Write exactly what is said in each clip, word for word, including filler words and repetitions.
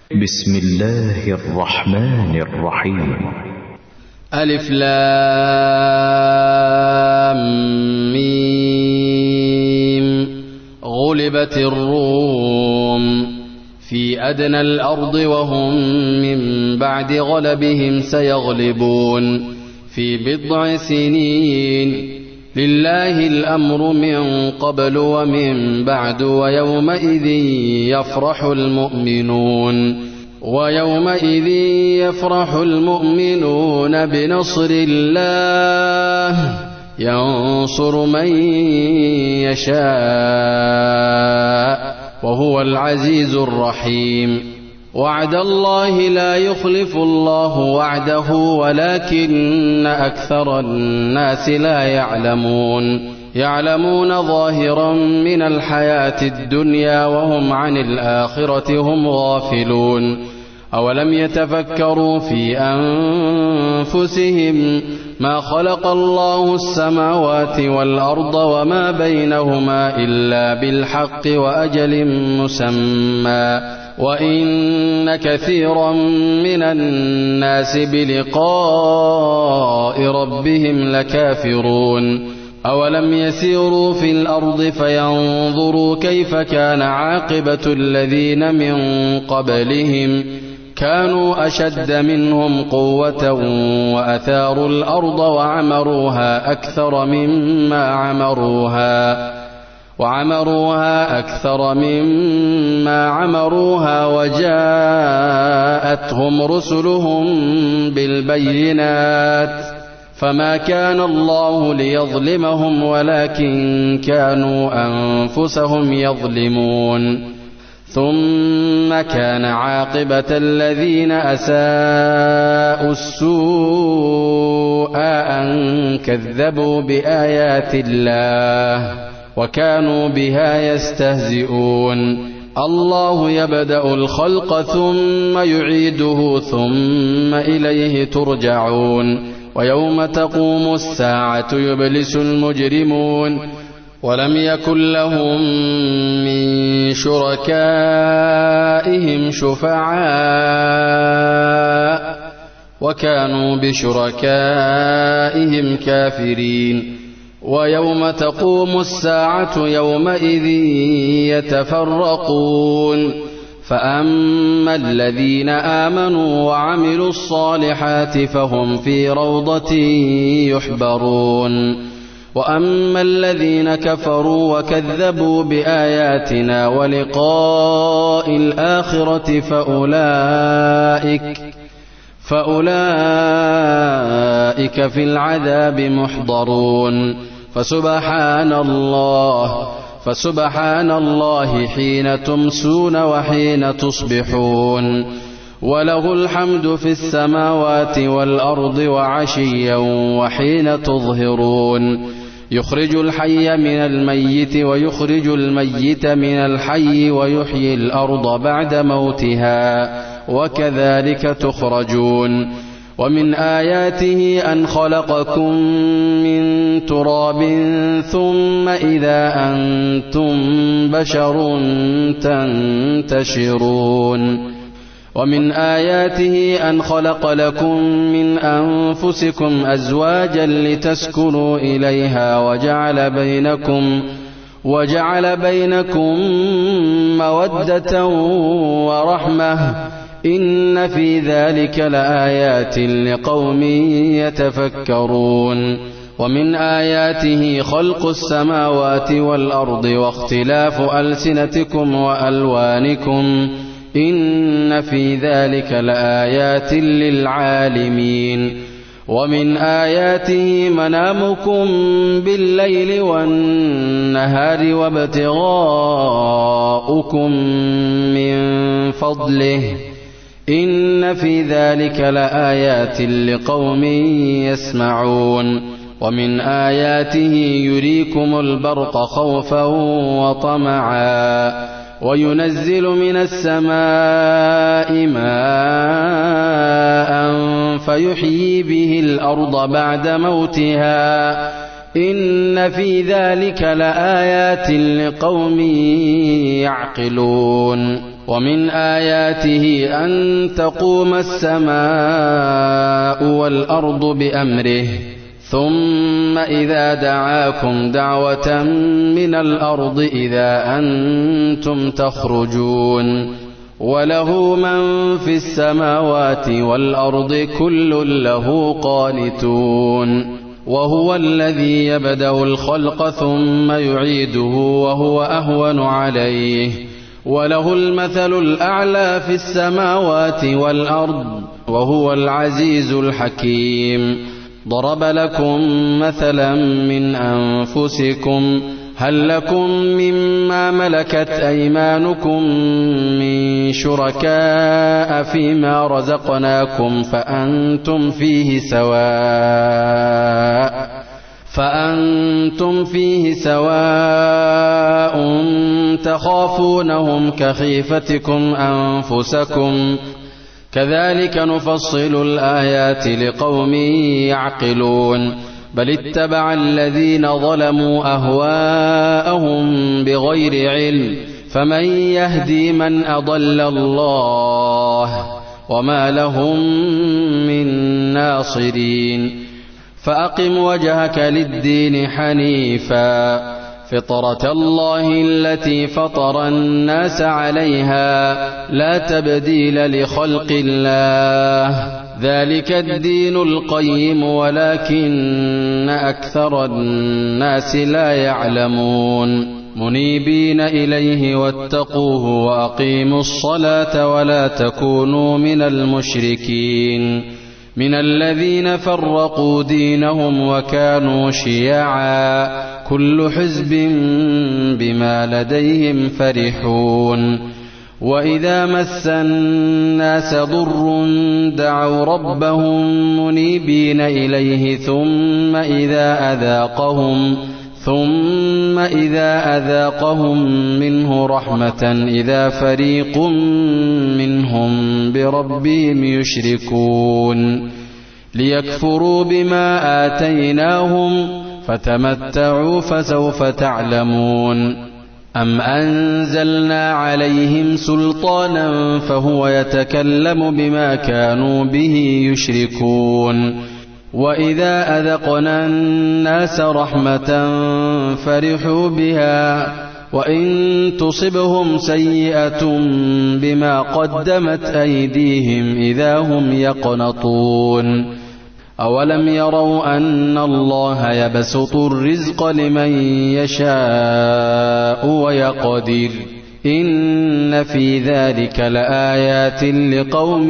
بسم الله الرحمن الرحيم. ألف لام ميم. غلبت الروم في أدنى الأرض وهم من بعد غلبهم سيغلبون في بضع سنين. لله الأمر من قبل ومن بعد ويومئذ يفرح المؤمنون ويومئذ يفرح المؤمنون بنصر الله ينصر من يشاء وهو العزيز الرحيم. وعد الله لا يخلف الله وعده ولكن أكثر الناس لا يعلمون يعلمون ظاهرا من الحياة الدنيا وهم عن الآخرة هم غافلون. أولم يتفكروا في أنفسهم ما خلق الله السماوات والأرض وما بينهما إلا بالحق وأجل مسمى وإن كثيرا من الناس بلقاء ربهم لكافرون. أولم يسيروا في الأرض فينظروا كيف كان عاقبة الذين من قبلهم كانوا أشد منهم قوة وأثاروا الأرض وعمروها أكثر مما عمروها وعمروها أكثر مما عمروها وجاءتهم رسلهم بالبينات فما كان الله ليظلمهم ولكن كانوا أنفسهم يظلمون. ثم كان عاقبة الذين أساءوا السوء أن كذبوا بآيات الله وكانوا بها يستهزئون. الله يبدأ الخلق ثم يعيده ثم إليه ترجعون. ويوم تقوم الساعة يبلس المجرمون ولم يكن لهم من شركائهم شفعاء وكانوا بشركائهم كافرين. ويوم تقوم الساعة يومئذ يتفرقون فأما الذين آمنوا وعملوا الصالحات فهم في روضة يحبرون وأما الذين كفروا وكذبوا بآياتنا ولقاء الآخرة فأولئك فأولئك في العذاب محضرون. فسبحان الله فسبحان الله حين تمسون وحين تصبحون وله الحمد في السماوات والأرض وعشيا وحين تظهرون. يخرج الحي من الميت ويخرج الميت من الحي ويحيي الأرض بعد موتها وكذلك تخرجون. ومن آياته أن خلقكم من تراب ثم إذا أنتم بشر تنتشرون. ومن آياته أن خلق لكم من أنفسكم أزواجا لتسكنوا إليها وجعل بينكم وجعل بينكم مودة ورحمة إن في ذلك لآيات لقوم يتفكرون. ومن آياته خلق السماوات والأرض واختلاف ألسنتكم وألوانكم إن في ذلك لآيات للعالمين. ومن آياته منامكم بالليل والنهار وابتغاؤكم من فضله إن في ذلك لآيات لقوم يسمعون. ومن آياته يريكم البرق خوفا وطمعا وينزل من السماء ماء فيحيي به الأرض بعد موتها إن في ذلك لآيات لقوم يعقلون. ومن آياته أن تقوم السماء والأرض بأمره ثم إذا دعاكم دعوة من الأرض إذا أنتم تخرجون وله من في السماوات والأرض كل له قانتون وهو الذي يبدأ الخلق ثم يعيده وهو أهون عليه وله المثل الأعلى في السماوات والأرض وهو العزيز الحكيم ضرب لكم مثلا من أنفسكم هل لكم مما ملكت أيمانكم من شركاء فيما رزقناكم فأنتم فيه سواء فأنتم فيه سواء تخافونهم كخيفتكم أنفسكم كذلك نفصل الآيات لقوم يعقلون بل اتبع الذين ظلموا أهواءهم بغير علم فمن يهدي من أضل الله وما لهم من ناصرين فأقم وجهك للدين حنيفا فطرة الله التي فطر الناس عليها لا تبديل لخلق الله ذلك الدين القيم ولكن أكثر الناس لا يعلمون منيبين إليه واتقوه وأقيموا الصلاة ولا تكونوا من المشركين من الذين فرقوا دينهم وكانوا شيعا كل حزب بما لديهم فرحون وإذا مس الناس ضر دعوا ربهم منيبين إليه ثم إذا أذاقهم ثم إذا أذاقهم منه رحمة إذا فريق منهم بربهم يشركون ليكفروا بما آتيناهم فتمتعوا فسوف تعلمون أم أنزلنا عليهم سلطانا فهو يتكلم بما كانوا به يشركون وإذا أذقنا الناس رحمة فرحوا بها وإن تصبهم سيئة بما قدمت أيديهم إذا هم يقنطون أولم يروا أن الله يبسط الرزق لمن يشاء ويقدر إن في ذلك لآيات لقوم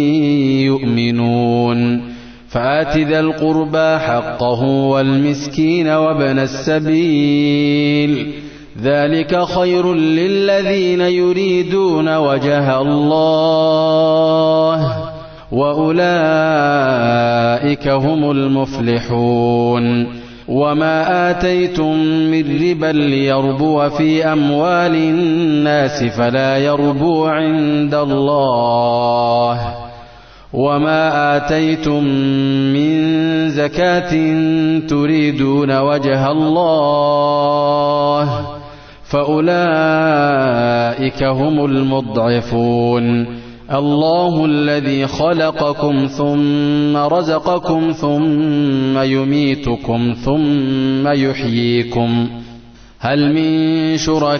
يؤمنون فآت ذا القربى حقه والمسكين وابن السبيل ذلك خير للذين يريدون وجه الله وأولئك هم المفلحون وما آتيتم من ربا ليربو في أموال الناس فلا يربو عند الله وما آتيتم من زكاة تريدون وجه الله فأولئك هم المضعفون الله الذي خلقكم ثم رزقكم ثم يميتكم ثم يحييكم هل من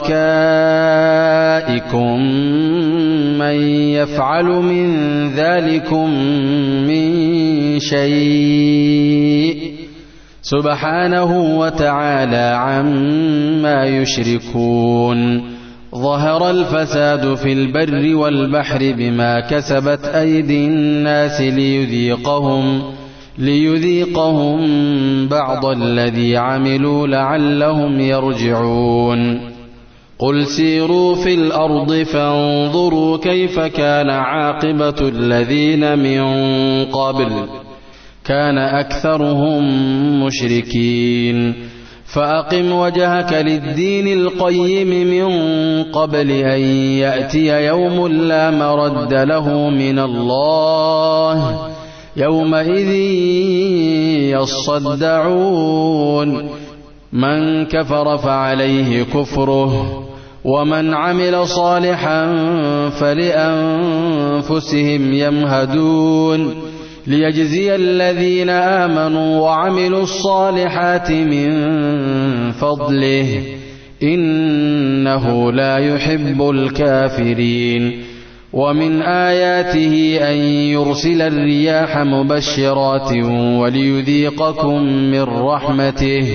شركائكم من يفعل من ذلكم من شيء سبحانه وتعالى عما يشركون ظهر الفساد في البر والبحر بما كسبت أيدي الناس ليذيقهم ليذيقهم بعض الذي عملوا لعلهم يرجعون قل سيروا في الأرض فانظروا كيف كان عاقبة الذين من قبل كان أكثرهم مشركين فأقم وجهك للدين القيم من قبل أن يأتي يوم لا مرد له من الله يومئذ يصدعون من كفر فعليه كفره ومن عمل صالحا فلأنفسهم يمهدون ليجزي الذين آمنوا وعملوا الصالحات من فضله إنه لا يحب الكافرين. ومن آياته أن يرسل الرياح مبشرات وليذيقكم من رحمته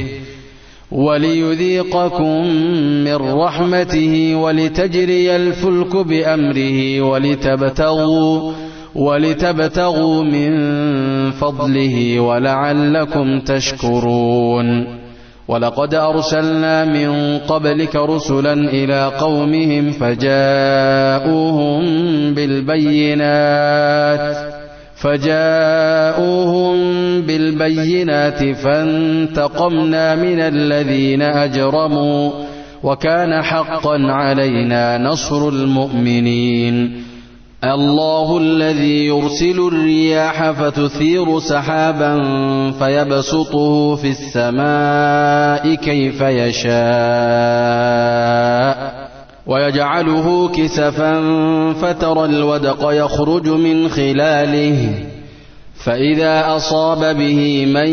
وليذيقكم من رحمته ولتجري الفلك بأمره ولتبتغوا ولتبتغوا من فضله ولعلكم تشكرون. ولقد أرسلنا من قبلك رسلا إلى قومهم فجاءوهم بالبينات فجاءوهم بالبينات فانتقمنا من الذين أجرموا وكان حقا علينا نصر المؤمنين. الله الذي يرسل الرياح فتثير سحابا فيبسطه في السماء كيف يشاء ويجعله كسفا فترى الودق يخرج من خلاله فإذا أصاب به من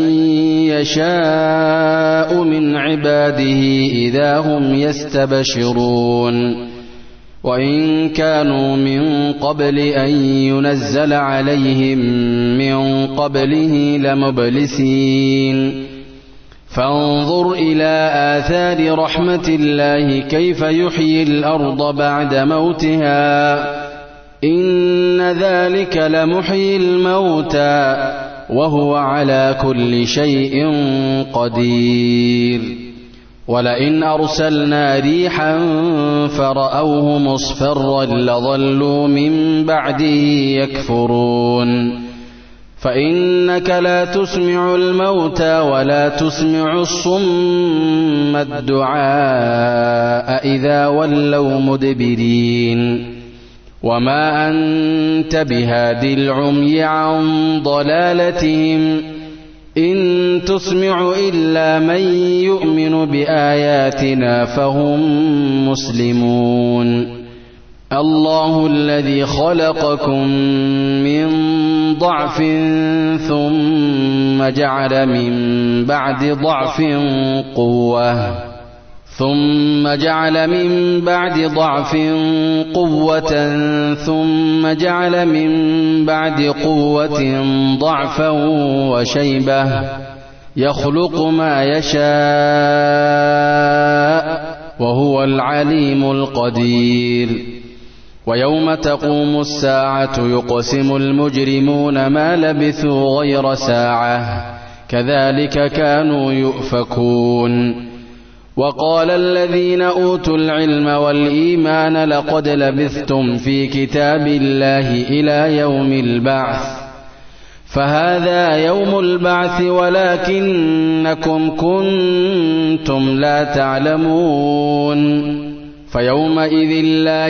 يشاء من عباده إذا هم يستبشرون. وإن كانوا من قبل أن ينزل عليهم من قبله لمبلسين. فانظر إلى آثار رحمة الله كيف يحيي الأرض بعد موتها إن ذلك لمحيي الموتى وهو على كل شيء قدير. ولئن أرسلنا ريحا فرأوه مصفرا لظلوا من بعده يكفرون. فإنك لا تسمع الموتى ولا تسمع الصم الدعاء إذا ولوا مدبرين. وما أنت بهاد العمي عن ضلالتهم إن تسمع إلا من يؤمن بآياتنا فهم مسلمون. الله الذي خلقكم من ضعف ثم جعل من بعد ضعف قوة ثم جعل من بعد ضعف قوة ثم جعل من بعد قوة ضعفا وشيبة يخلق ما يشاء وهو العليم القدير. ويوم تقوم الساعة يقسم المجرمون ما لبثوا غير ساعة كذلك كانوا يؤفكون. وقال الذين أوتوا العلم والإيمان لقد لبثتم في كتاب الله إلى يوم البعث فهذا يوم البعث ولكنكم كنتم لا تعلمون. فيومئذ لا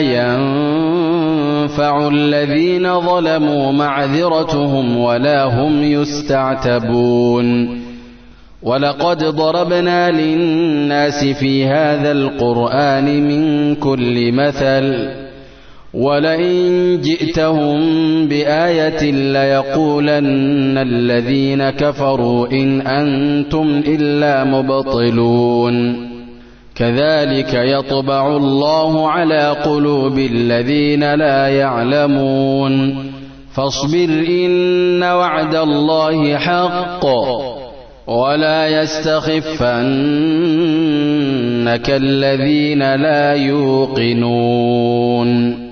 ينفع الذين ظلموا معذرتهم ولا هم يستعتبون. ولقد ضربنا للناس في هذا القرآن من كل مثل ولئن جئتهم بآية ليقولن الذين كفروا إن أنتم إلا مبطلون. كذلك يطبع الله على قلوب الذين لا يعلمون. فاصبر إن وعد الله حق ولا يستخفنك الذين لا يوقنون.